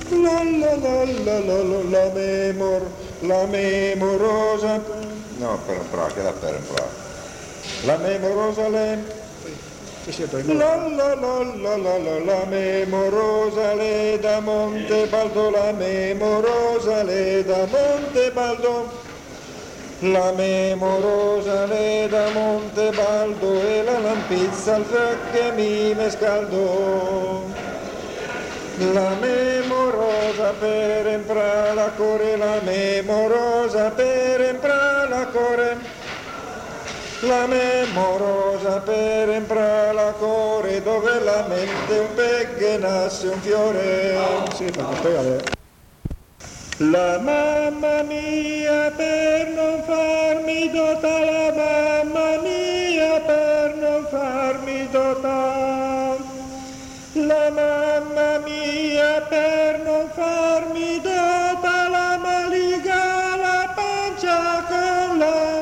la memorosa, no, per un pro, che era per un pro, la memorosa le, la memorosa le da Montebaldo, la memorosa le da Montebaldo, la memorosa le da Montebaldo e la lampizza al che mi mescaldo. La memorosa per empra la core, la memorosa per empra la core, la memorosa per empra la core, dove la mente un peghe nasce un fiore. Sì, la mamma mia per non farmi dota, la mamma mia per non farmi dota, la mamma mia per non farmi dota, la maliga la pancia con la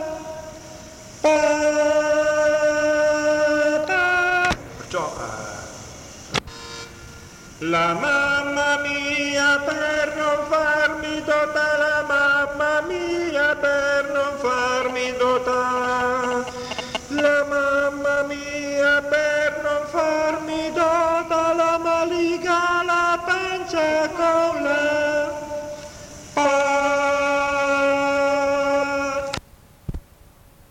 pata. Perciò la mamma mia per non farmi dota, la mamma mia per